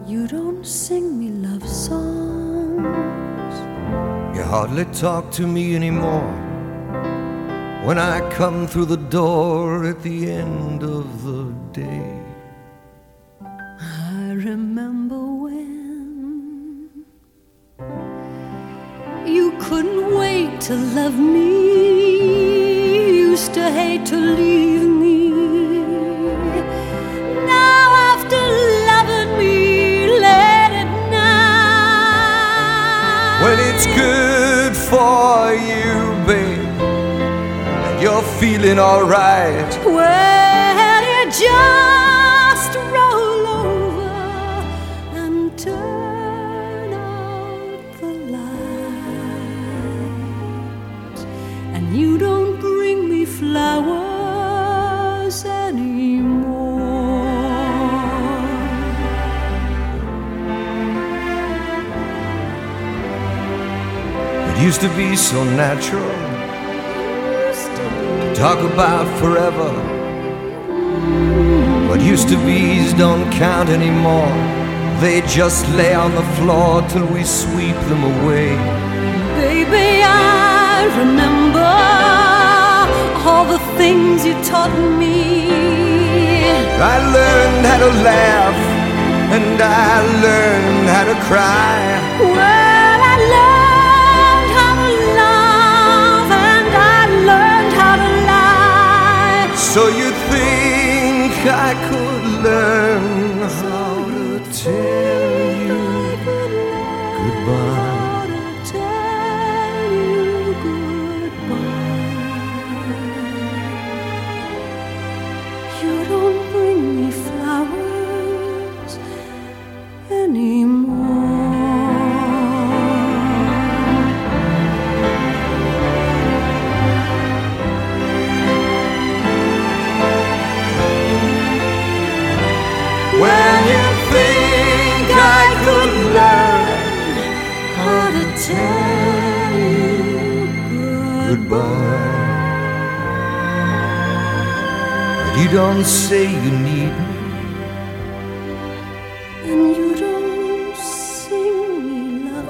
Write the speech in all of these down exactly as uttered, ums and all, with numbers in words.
You don't sing me love songs. You hardly talk to me anymore when I come through the door at the end of the day. I remember when you couldn't wait to love me, you used to hate to leave me. Now after loving me late at night, When it's good for you, babe, and you're feeling alright, well, you just roll over and turn out the light, and you don't bring me flowers anymore. it used to be so natural to talk about forever. What used to be's don't count anymore. They just lay on the floor till we sweep them away. Baby, I remember all the things you taught me. I learned how to laugh and I learned how to cry. Well, I learned how to love and I learned how to lie. So you think I could learn how to tell you goodbye? How to tell you goodbye. You don't bring me flowers anymore. When you think I could learn How to tell you goodbye, but you don't say you need me. and you don't sing me love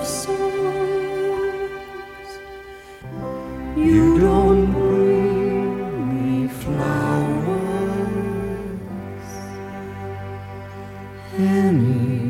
songs. You don't bring me flowers Anymore.